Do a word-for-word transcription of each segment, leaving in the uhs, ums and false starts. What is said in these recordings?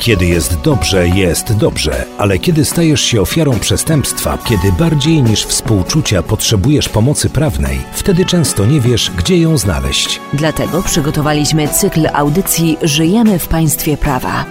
Kiedy jest dobrze, jest dobrze, ale kiedy stajesz się ofiarą przestępstwa, kiedy bardziej niż współczucia potrzebujesz pomocy prawnej, wtedy często nie wiesz, gdzie ją znaleźć. Dlatego przygotowaliśmy cykl audycji Żyjemy w państwie prawa.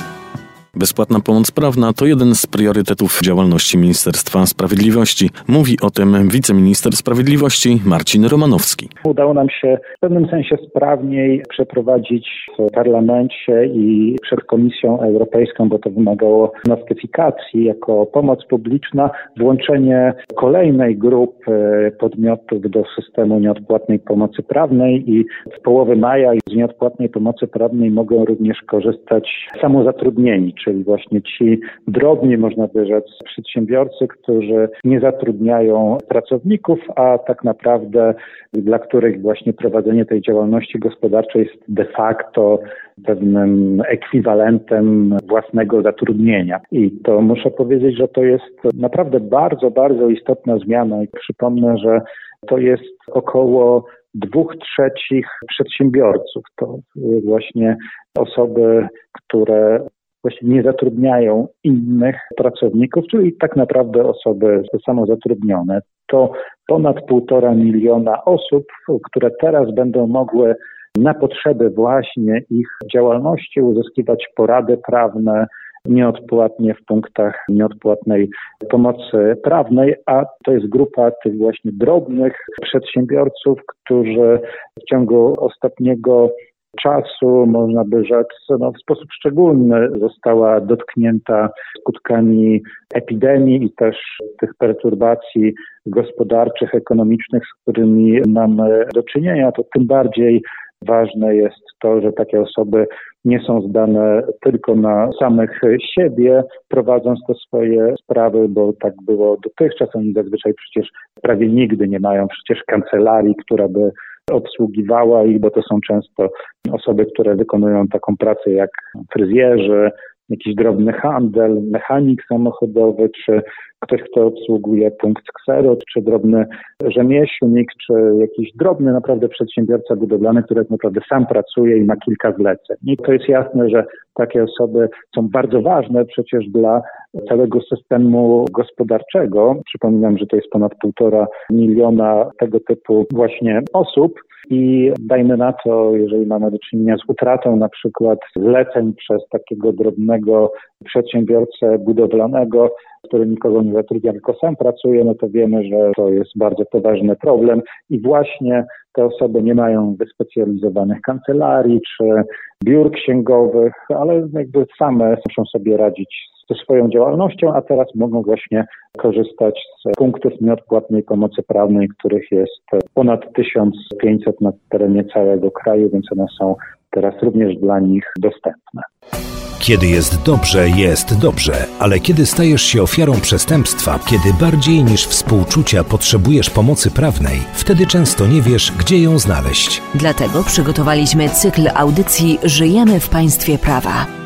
Bezpłatna pomoc prawna to jeden z priorytetów działalności Ministerstwa Sprawiedliwości. Mówi o tym wiceminister sprawiedliwości Marcin Romanowski. Udało nam się w pewnym sensie sprawniej przeprowadzić w parlamencie i przed Komisją Europejską, bo to wymagało notyfikacji jako pomoc publiczna, włączenie kolejnej grupy podmiotów do systemu nieodpłatnej pomocy prawnej i w połowie maja z nieodpłatnej pomocy prawnej mogą również korzystać samozatrudnieni, czyli właśnie ci drobni, można by rzec, przedsiębiorcy, którzy nie zatrudniają pracowników, a tak naprawdę dla których właśnie prowadzenie tej działalności gospodarczej jest de facto pewnym ekwiwalentem własnego zatrudnienia. I to muszę powiedzieć, że to jest naprawdę bardzo, bardzo istotna zmiana i przypomnę, że to jest około dwóch trzecich przedsiębiorców. To właśnie osoby, które właściwie nie zatrudniają innych pracowników, czyli tak naprawdę osoby samozatrudnione. To ponad półtora miliona osób, które teraz będą mogły na potrzeby właśnie ich działalności uzyskiwać porady prawne nieodpłatnie w punktach nieodpłatnej pomocy prawnej, a to jest grupa tych właśnie drobnych przedsiębiorców, którzy w ciągu ostatniego czasu, można by rzec, no, w sposób szczególny została dotknięta skutkami epidemii i też tych perturbacji gospodarczych, ekonomicznych, z którymi mamy do czynienia. To tym bardziej ważne jest to, że takie osoby nie są zdane tylko na samych siebie, prowadząc te swoje sprawy, bo tak było dotychczas. Oni zazwyczaj przecież prawie nigdy nie mają przecież kancelarii, która by obsługiwała ich, bo to są często osoby, które wykonują taką pracę jak fryzjerzy, jakiś drobny handel, mechanik samochodowy, czy ktoś, kto obsługuje punkt ksero, czy drobny rzemieślnik, czy jakiś drobny naprawdę przedsiębiorca budowlany, który tak naprawdę sam pracuje i ma kilka zleceń. I to jest jasne, że takie osoby są bardzo ważne przecież dla całego systemu gospodarczego. Przypominam, że to jest ponad półtora miliona tego typu właśnie osób. I dajmy na to, jeżeli mamy do czynienia z utratą na przykład zleceń przez takiego drobnego przedsiębiorcę budowlanego, który nikogo nie zatrudnia, tylko sam pracuje, no to wiemy, że to jest bardzo poważny problem i właśnie te osoby nie mają wyspecjalizowanych kancelarii czy biur księgowych, ale jakby same muszą sobie radzić ze swoją działalnością, a teraz mogą właśnie korzystać z punktów nieodpłatnej pomocy prawnej, których jest ponad tysiąc pięćset na terenie całego kraju, więc one są teraz również dla nich dostępne. Kiedy jest dobrze, jest dobrze, ale kiedy stajesz się ofiarą przestępstwa, kiedy bardziej niż współczucia potrzebujesz pomocy prawnej, wtedy często nie wiesz, gdzie ją znaleźć. Dlatego przygotowaliśmy cykl audycji Żyjemy w państwie prawa.